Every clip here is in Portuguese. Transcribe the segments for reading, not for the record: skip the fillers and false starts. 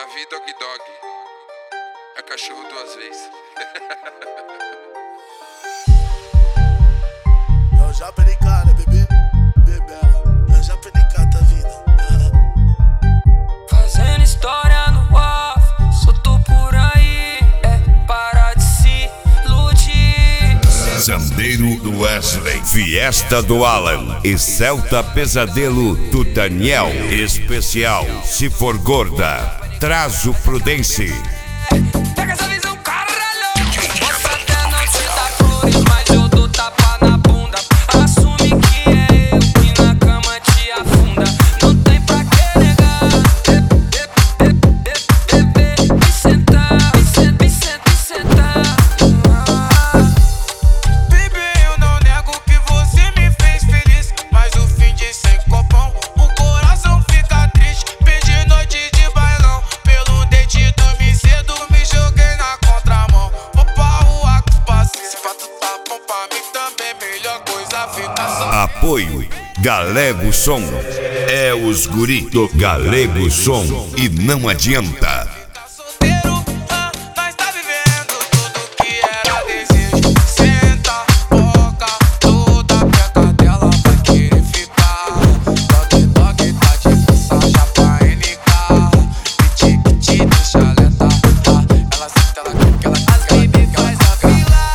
Davi Dog Dog é cachorro duas vezes. Eu já pericar, né, bebê? Bebê, eu já pericar tua vida. Fazendo história no off, solto por aí, para de se iludir. Zandeiro do Wesley, Fiesta do Alan e Celta Pesadelo do Daniel. Especial Se For Gorda, traz o Prudence. Pega essa visão, caralho. Posso até não te dar flores, mas eu dou tapa na bunda. Assume que é eu que na cama te afunda. Não tem pra que negar. Me sentar, me sentar. Baby, eu não nego que você me fez feliz, mas o fim de sem copão, o coração fica triste. Perdi noite de bailão, pelo dente dormi cedo, me joguei na contramão. Vou pra rua com os parceiros, se fato tá bom pra mim também, melhor coisa fica só. Apoio Galego Som. É os guri do Galego Som e não adianta. Tá solteiro, nós tá vivendo tudo que era desejo. Senta, boca, toda a peca dela vai querer ficar. Dog, dog, tá de passagem pra NK. Tic, deixa alerta. Ela senta, ela quer, ela quer, ela quer, faz a fila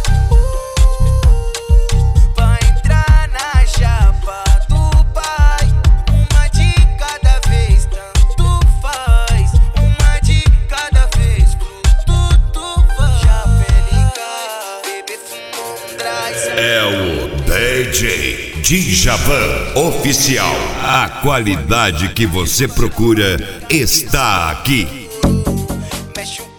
pra entrar na chapa do pai. Uma de cada vez, tanto faz. Uma de cada vez, tudo faz. Chapelica, bebê fumou um dry. É o DJ Djavan Oficial. A qualidade que você procura está aqui. Mexe